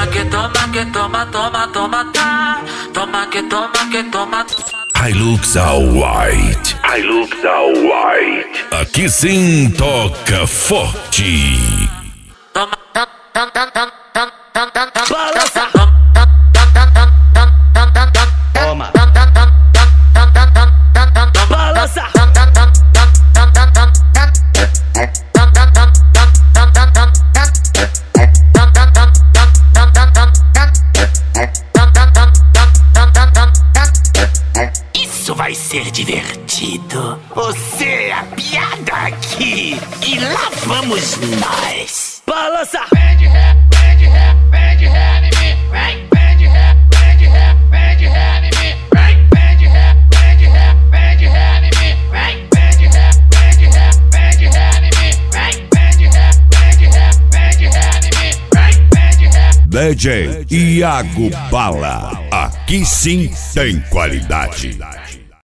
tá. Toma que toma. Hilux All White. Aqui sim toca forte. Toma. Balança. Toma. Balança. Isso vai ser divertido. Você é a piada aqui. E lá vamos nós. Balança. Vem de ré em mim. Vem de ré em mim. Vem de ré em mim. Vem de ré em mim. DJ Iago Bala. Aqui sim tem qualidade.